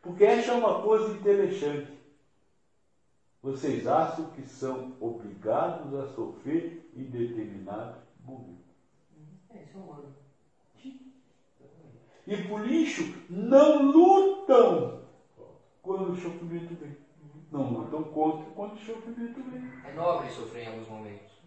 Porque essa é uma coisa interessante. Vocês acham que são obrigados a sofrer em determinado momento. Isso é humano. E por isso não lutam quando o sofrimento vem. Não lutam contra quando o sofrimento vem. É nobre sofrer em alguns momentos.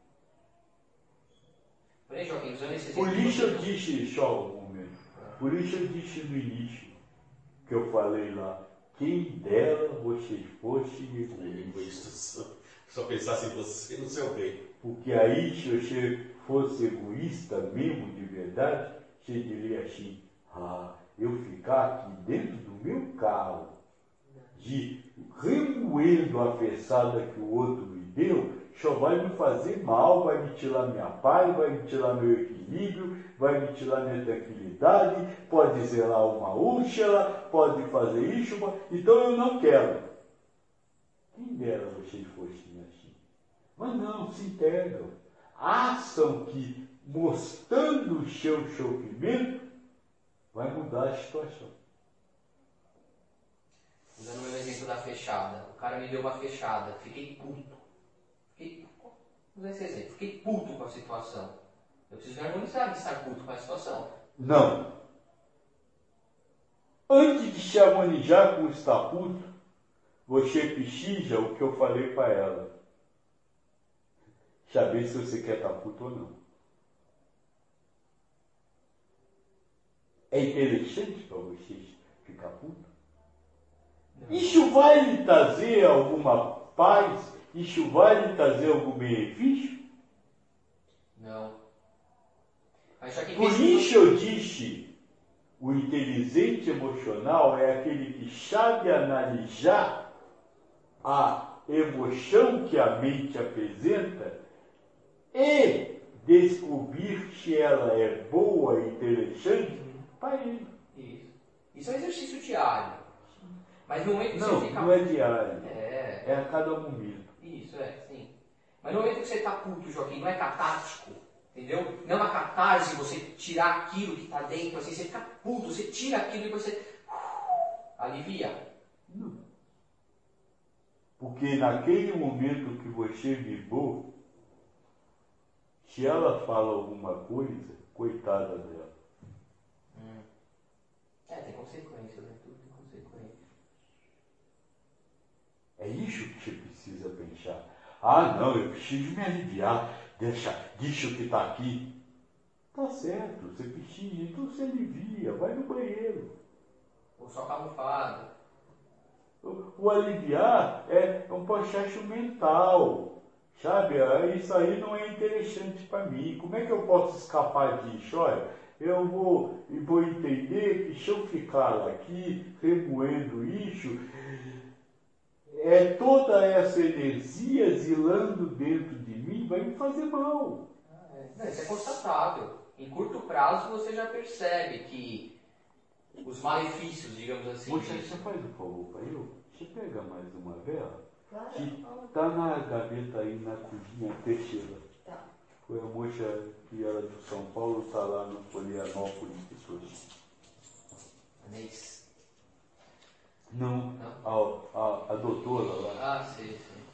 Porém, Joaquim, usando esse exemplo... Por isso eu disse, só um momento, por isso eu disse no início, que eu falei lá, quem dera vocês fossem egoístas. Só pensasse em você e no seu bem. Porque aí, se você fosse egoísta mesmo, de verdade, você diria assim, eu ficar aqui dentro do meu carro, de remoendo a fessada que o outro me deu, só vai me fazer mal, vai me tirar minha paz, vai me tirar meu equilíbrio, vai me tirar minha tranquilidade, pode zerar uma úlcera, pode fazer isso, então eu não quero. Quem dera vocês fossem assim. Mas não, se integram. Acham que mostrando o seu sofrimento vai mudar a situação. Usando o meu exemplo da fechada. O cara me deu uma fechada, fiquei puto. Vou usar esse exemplo. Fiquei puto com a situação. Eu preciso me harmonizar de estar puto com a situação. Não. Antes de se harmonizar com o estar puto, você precisa, o que eu falei para ela, saber se você quer estar puto ou não. É interessante para vocês ficar puto? Isso vai lhe trazer alguma paz? Isso vai lhe trazer algum benefício? Não. Mas já que Por isso eu disse, o inteligente emocional é aquele que sabe analisar a emoção que a mente apresenta e descobrir se ela é boa e interessante para ele. Isso é um exercício diário. Mas no momento que você fica... Não é diário. É a cada momento. Isso, sim. Mas no momento que você está puto, Joaquim, não é catártico. Entendeu? Não é uma catarse você tirar aquilo que está dentro, assim, você fica puto, você tira aquilo e depois você alivia. Não. Porque naquele momento que você vibrou, se ela fala alguma coisa, coitada dela. Tem consequência, né? Tudo tem consequência. É isso que você precisa pensar. Não, eu preciso me aliviar disso que está aqui. Tá certo, você precisa, então você alivia, vai no banheiro. Ou só camuflado. O aliviar é um processo mental, sabe? Isso aí não é interessante para mim. Como é que eu posso escapar disso? Olha, eu vou entender que se eu ficar aqui remoendo isso, toda essa energia zilando dentro de mim vai me fazer mal. Isso é constatável. Em curto prazo você já percebe que os malefícios, digamos assim... Você faz um favor para eu? Você pega mais uma vela? Que está na gaveta aí na cozinha terceira. Tá. Foi a moça que era de São Paulo, está lá no Florianópolis que trouxe. Anês? Não, a doutora lá. Sim.